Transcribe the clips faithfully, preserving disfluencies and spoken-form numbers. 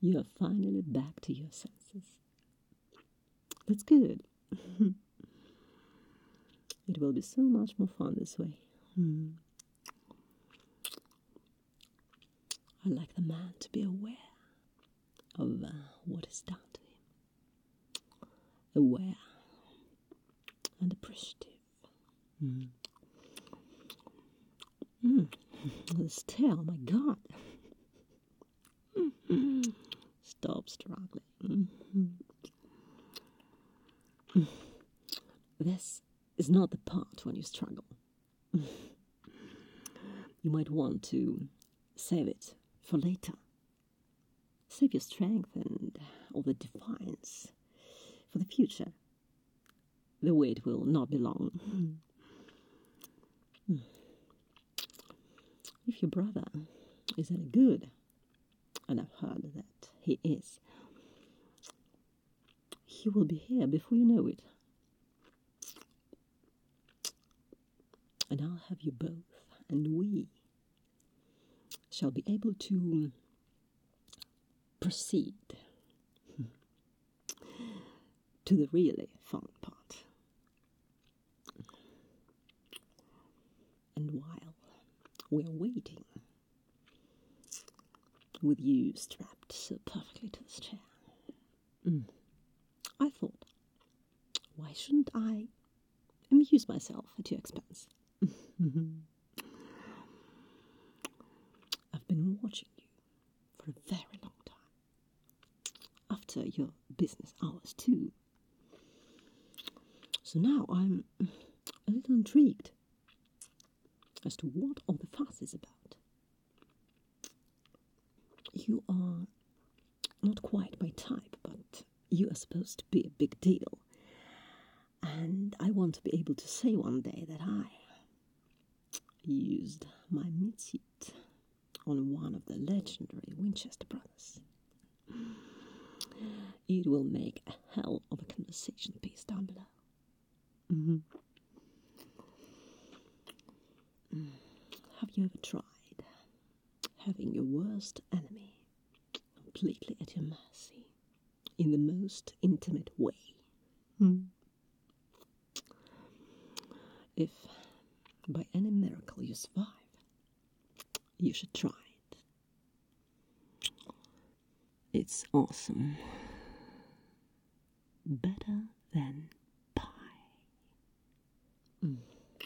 You are finally back to your senses. That's good. It will be so much more fun this way. Hmm. I like the man to be aware of uh, what is done to him. Aware and appreciative. Mm. Mm. This tail, my God. Mm-hmm. Stop struggling. Mm-hmm. This is not the part when you struggle. You might want to save it for later. Save your strength and all the defiance for the future. The wait will not be long. If your brother is any good, and I've heard that he is, he will be here before you know it. And I'll have you both, and we shall be able to proceed to the really fun part. And while we're waiting, with you strapped so perfectly to this chair, mm, I thought, why shouldn't I amuse myself at your expense? I've been watching you for a very long time, after your business hours too. So now I'm a little intrigued as to what all the fuss is about. You are not quite my type, but you are supposed to be a big deal. And I want to be able to say one day that I used my meat suit on one of the legendary Winchester brothers. It will make a hell of a conversation piece down below. Mm-hmm. Mm. Have you ever tried having your worst enemy completely at your mercy in the most intimate way? Mm. If by any miracle you survive, you should try it. It's awesome. Better than pie. Mm.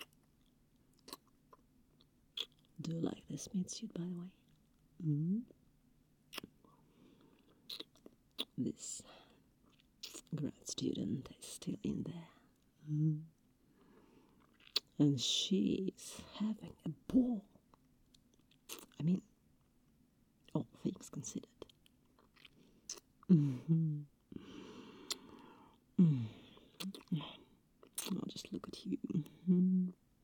Do you like this meat suit, by the way? Mm. This grad student is still in there. Mm. And she's having a ball. I mean, all things considered. Mm-hmm. Mm. I'll just look at you. Mm-hmm.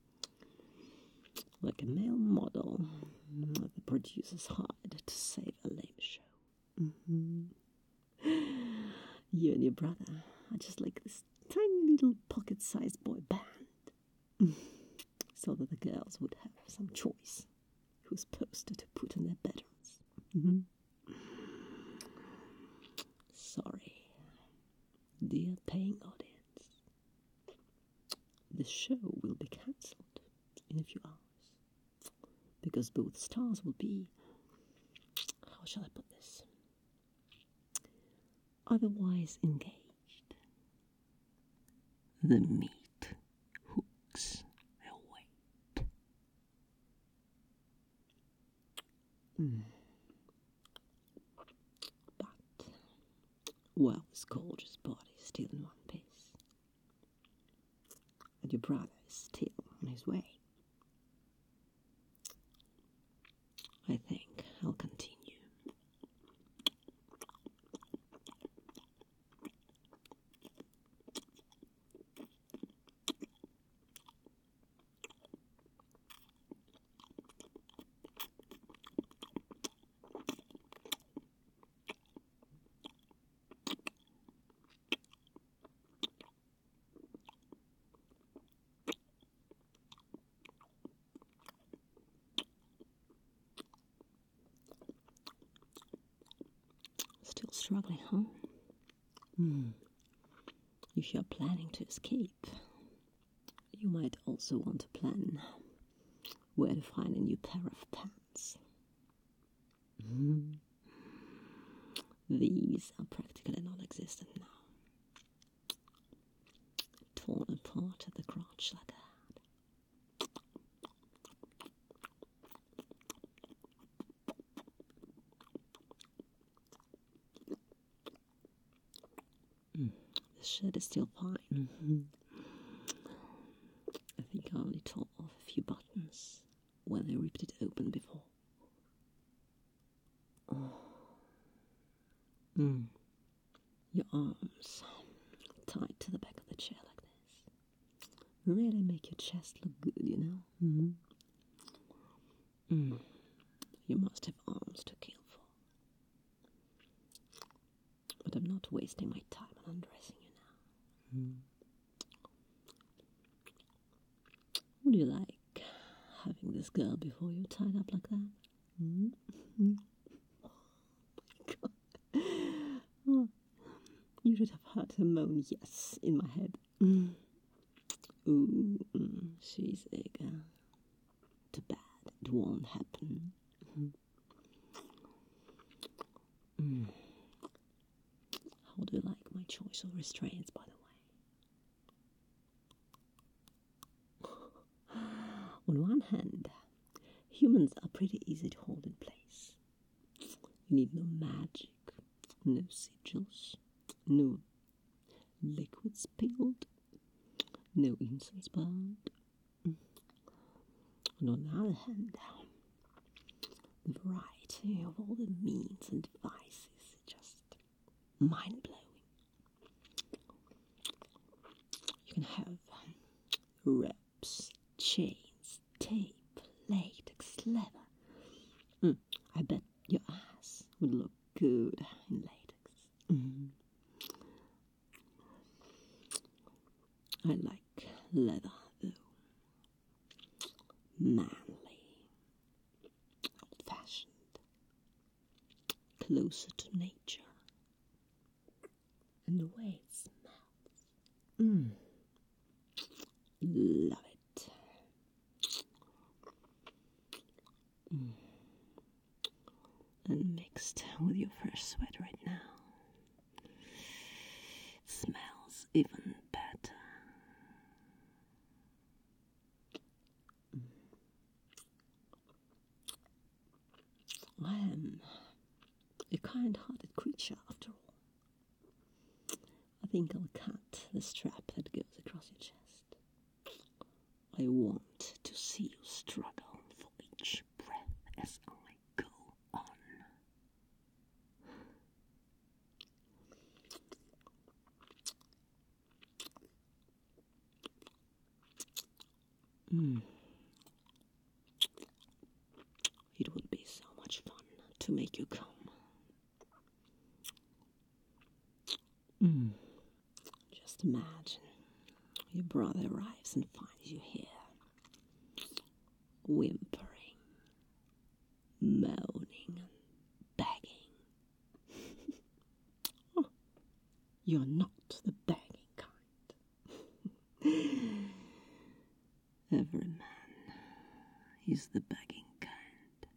Like a male model that the producers hired to save a lame show. Mm-hmm. You and your brother are just like this tiny little pocket-sized boy band. So that the girls would have some choice whose poster to put in their bedrooms. Mm-hmm. Sorry, dear paying audience. The show will be cancelled in a few hours because both stars will be, how shall I put this, otherwise engaged. The meat hooks their weight. Mm. But while this gorgeous body is still in one piece, and your brother is still on his way, I think I'll continue. struggling, huh? Mm. If you're planning to escape, you might also want to plan where to find a new pair of pants. Mm. These are practically non-existent now. Torn apart at the crotch like that. Mm. The shirt is still fine. Mm-hmm. I think I only tore off a few buttons when I ripped it open before. Oh. Mm. Your arms tied to the back of the chair like this really make your chest look good, you know. Mm-hmm. Mm. You must have arms to kill for. But I'm not wasting my time on undressing you now. Mm. Would you like having this girl before you're tied up like that? Mm? Mm-hmm. Oh, oh, you should have heard her moan yes in my head. Mm. Ooh, mm, she's eager. Too bad it won't happen. Mm. Mm. How do you like my choice of restraints, by the way? On one hand, humans are pretty easy to hold in place. You need no magic, no sigils, no liquid spilled, no incense burned. And on the other hand, the variety of all the means and devices is just mind-blowing. You can have ropes, chains, tape, latex, leather. Mm, I bet your ass would look good in latex. Mm. I like leather, though. Manly, old-fashioned, closer to nature. And the way it smells. Mm. Love it. Mm. And mixed with your fresh sweat right now, it smells even better. Mm. I am a kind-hearted creature, after all. I think I'll cut the strap that goes across your chest. I want to see you struggle for each breath as I go on. Mm. It would be so much fun to make you come. Mm. Just imagine your brother arrives and finds you here, whimpering, moaning, and begging. Oh, you're not the begging kind. Every man is the begging kind.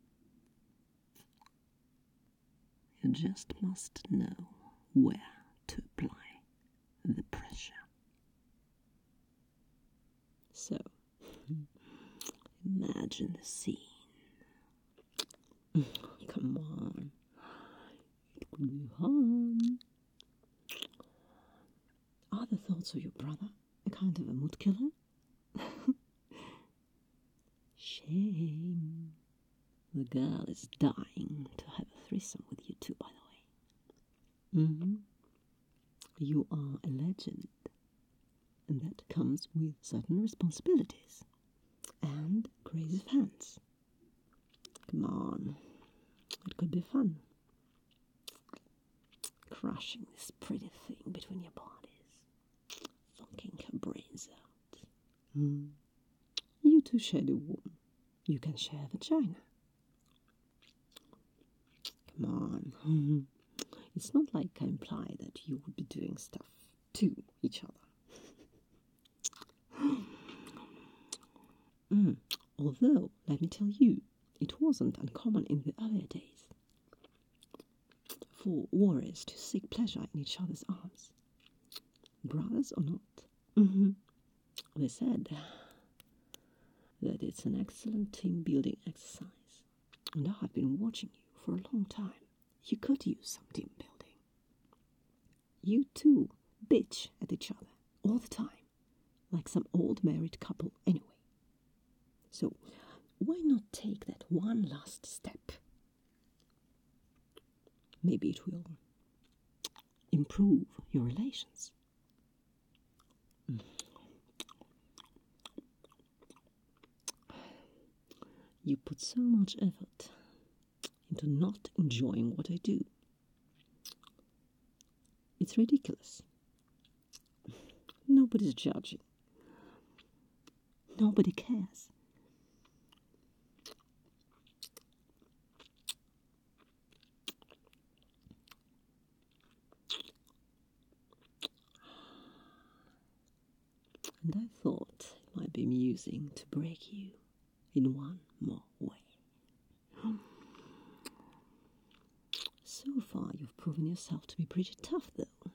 You just must know where to apply the pressure. So, imagine the scene. Come on. It could be fun. Are the thoughts of your brother a kind of a mood killer? Shame. The girl is dying to have a threesome with you two, by the way. Mm-hmm. You are a legend, and that comes with certain responsibilities and crazy fans. Come on, it could be fun. Crushing this pretty thing between your bodies, fucking her brains out. Mm. You two share the womb. You can share vagina. Come on. It's not like I imply that you would be doing stuff to each other. mm. Although, let me tell you, it wasn't uncommon in the earlier days for warriors to seek pleasure in each other's arms, brothers or not. Mm-hmm. They said that it's an excellent team-building exercise, and I've been watching you for a long time. You could use some team building. You two bitch at each other all the time, like some old married couple anyway. So, why not take that one last step? Maybe it will improve your relations. Mm. You put so much effort into not enjoying what I do. It's ridiculous. Nobody's judging. Nobody cares. And I thought it might be amusing to break you in one more way. So far, you've proven yourself to be pretty tough, though.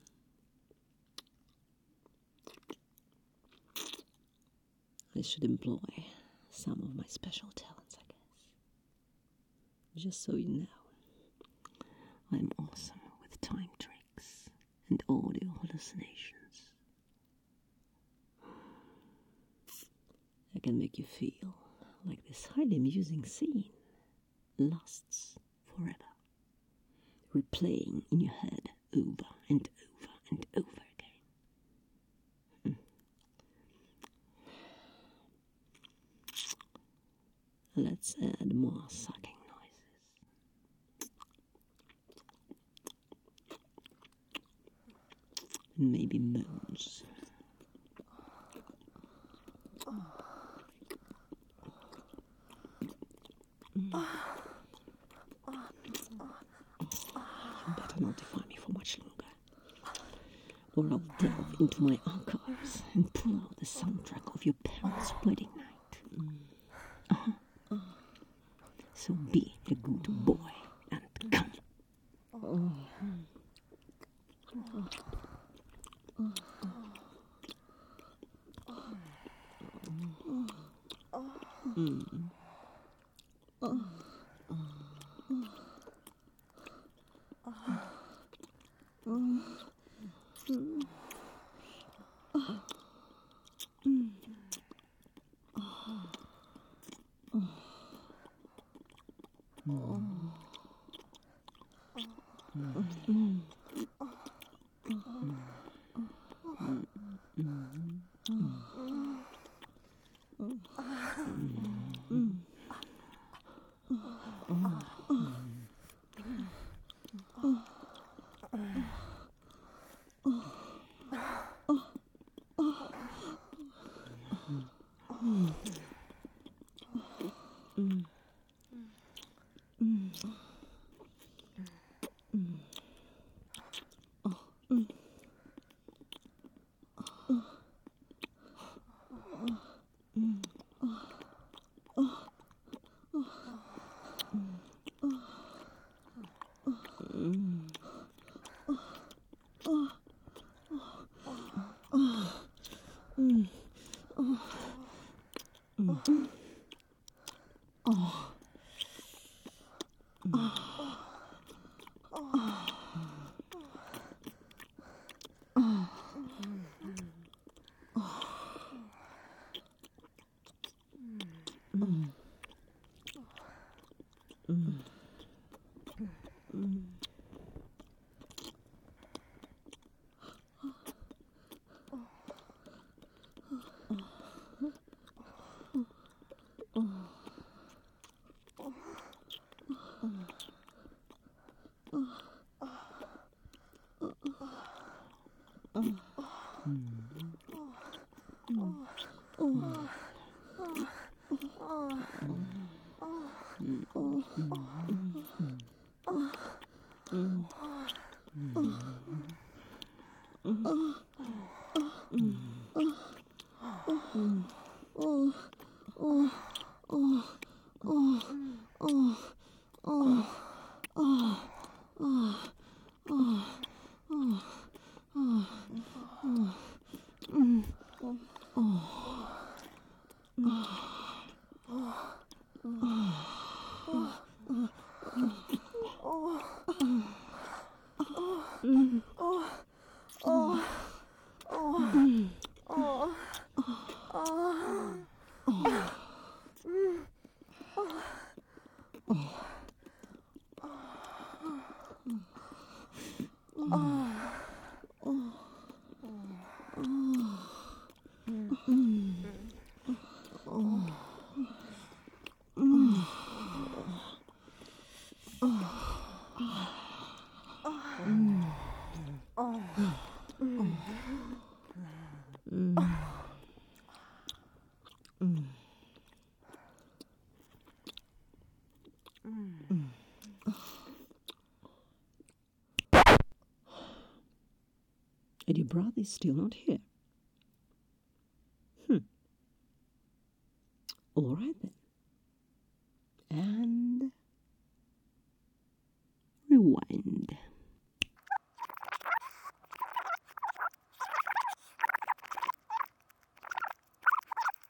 I should employ some of my special talents, I guess. Just so you know, I'm awesome with time tricks and audio hallucinations. I can make you feel like this highly amusing scene lasts forever, replaying in your head over and over and over again. Mm. Let's add more sucking noises. And maybe moans. Mm. You better not defy me for much longer, or I'll delve into my archives and pull out the soundtrack of your parents' wedding night. Mm. Uh-huh. So be a good boy and come. Oh. Mm. Oh. And your brother is still not here. Hmm. All right then. And